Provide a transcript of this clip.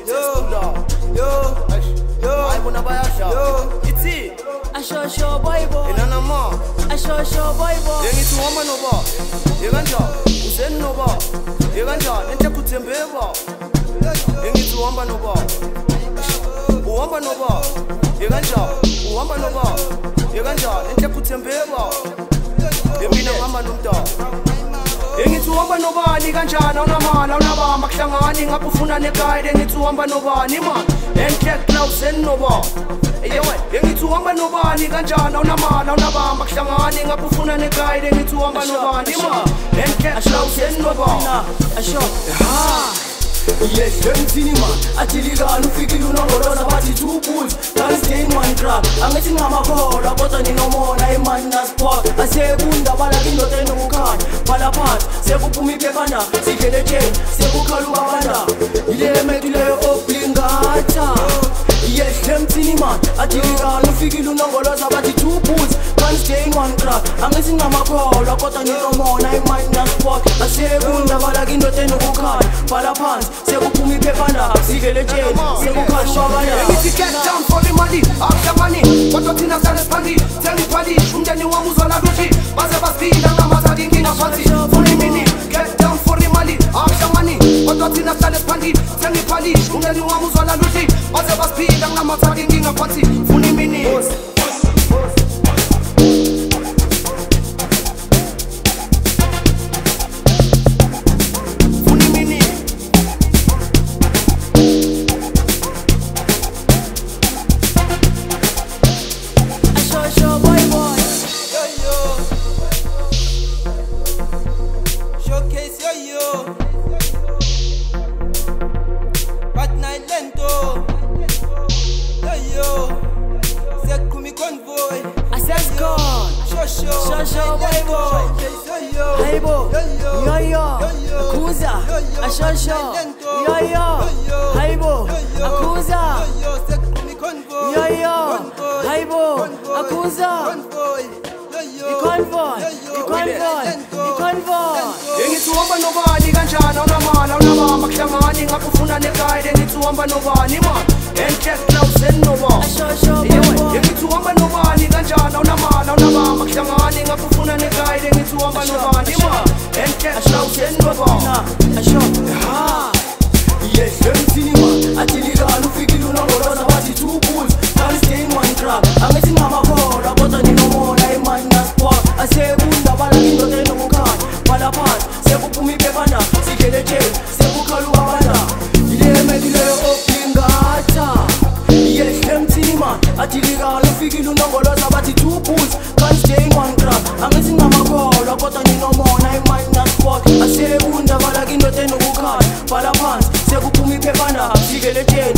Ashosho boy boy. Inana ma. Ashosho boy boy. Yengi tuwamba no ba. Yeganja. Usen no ba. Yeganja. Nente kutembe ba. Yengi tuwamba no ba. Uwamba no ba. Yeganja. Uwamba no ba. Yeganja. Nente kutembe ba. Yemina mama numda. Ngithuhamba nobani kanjani awunamali awunabamba kuhlangani ngapufuna negayide ngithuhamba nobani man enhle close enoba eyewe ngithuhamba nobani kanjani awunamali awunabamba kuhlangani ngapufuna negayide ngithuhamba nobani man enhle close enoba asho ha yes, emthini man athilikayo ufikile unongoloza bathi two bulls can't stay in one trap angithi ngamakhola kodwa ninomona imani nasport asekunda bala kindoda enokukhanya bala phansi sekuphuma iphephandaba sidlele chain sekukhala ubabanda ile mekileyo oblingatha yes, emthini man athilikayo ufikile unongoloza bathi two bulls can't stay in one trap angithi ngamakhola kodwa ninomona imani nasport asekunda bala kindoda enokukhanya bala phansi sekuphuma iphephandaba sidlele chain sekukhala ubabanda ngithi get down for the money after money kodwa thina salisiphansi seliphansi umndeni wami uzona luthi baze basiphinda ngamathali inkinga phansi funa imini get down for the money after money kodwa thina salisiphansi seliphansi umndeni wami uzona luthi baze basiphinda ngamathali inkinga phansi funa imini Shosho boy boy, Haibo, yo, Akuza, Ashosho, yo, Haibo, Akuza, yo, Haibo, Akuza, convoy. Ngithuhamba nobani kanjani awunamali awunabamba kuhlangani ngapufuna negayide ngithuhamba nobani man enhle close enoba ngithuhamba nobani kanjani awunamali awunabamba kuhlangani ngapufuna negayide ngithuhamba nobani man enhle close enoba asho ha yes emthini man athilikayo ufikile unongoloza bathi two bulls can't stay in one trap angithi ngamakhola kodwa ninomona imani nasport asekunda bala kindoda enokukhanya bala phansi sekuphuma iphephandaba sidlele chain sekukhala ubabanda ile mekileyo oblingatha yes emthini man athilikayo ufikile unongoloza bathi two bulls can't stay in one trap angithi ngamakhola kodwa ninomona imani nasport asekunda bala kindoda enokukhanya bala phansi sekuphuma iphephandaba sidlele chain